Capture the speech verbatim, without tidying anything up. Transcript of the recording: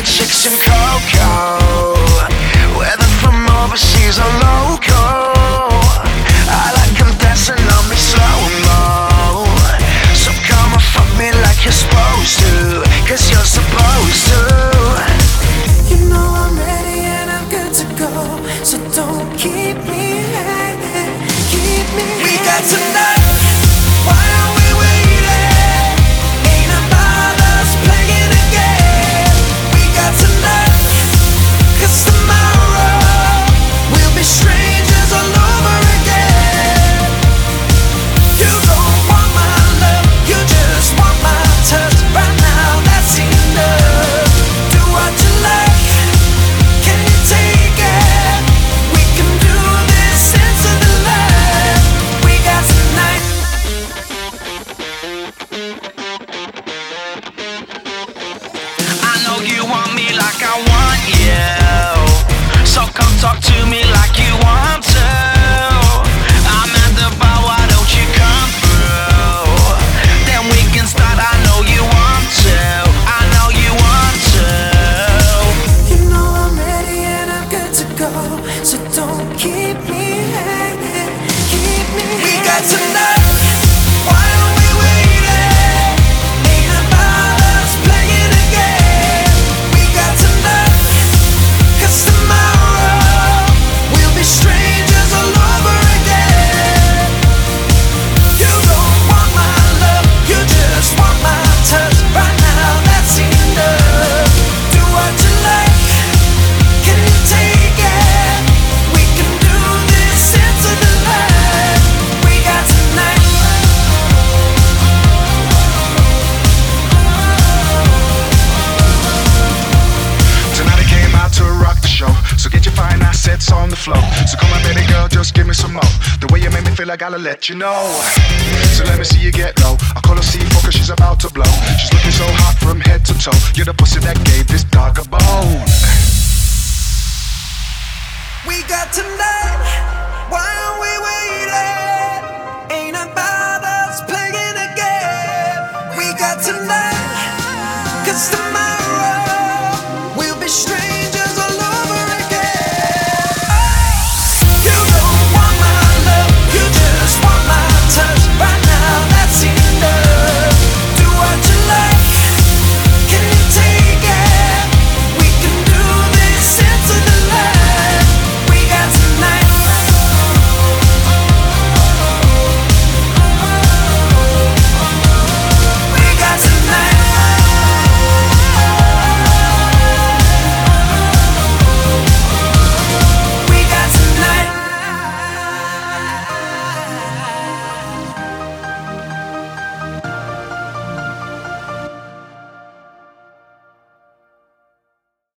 like chicks in Coco, whether from overseas or local. I like them dancing on me slow-mo. So come and fuck me like you're supposed to, cause you're supposed to. You know I'm ready and I'm good to go, so don't keep me hanging, keep me hanging. We got tonight, why are we waiting? Ain't about us playing again. We got tonight, cause tomorrow we'll be strangers all over again. You don't want my love, you just want my touch. Right now that's enough. Do what you like, can you take it? We can do this into the light. We got tonight. I know you want me like I want you, so come talk to me like you want to. I'm at the bar, why don't you come through? Then we can start, I know you want to, I know you want to. You know I'm ready and I'm good to go, so don't keep me hanging, keep me hanging. We got tonight, why are we waiting? Ain't about us playing again. We got tonight, cause tomorrow we'll be strangers all over again. You don't want my love, you just want my touch. Right now that's enough. Do what you like, can you take it? We can do this into the light. We got tonight. Tonight I came out to rock the show, so get your fine assets on the floor. So come on baby girl, just give me some more. The way you make me feel, I gotta let you know. So let me see you get low. I call her C four cause she's about to blow. She's looking so hot from head to toe. You're the pussy that gave this dog a bone. We got tonight, why are we waiting? Ain't about us playing again. We got tonight, cause tonight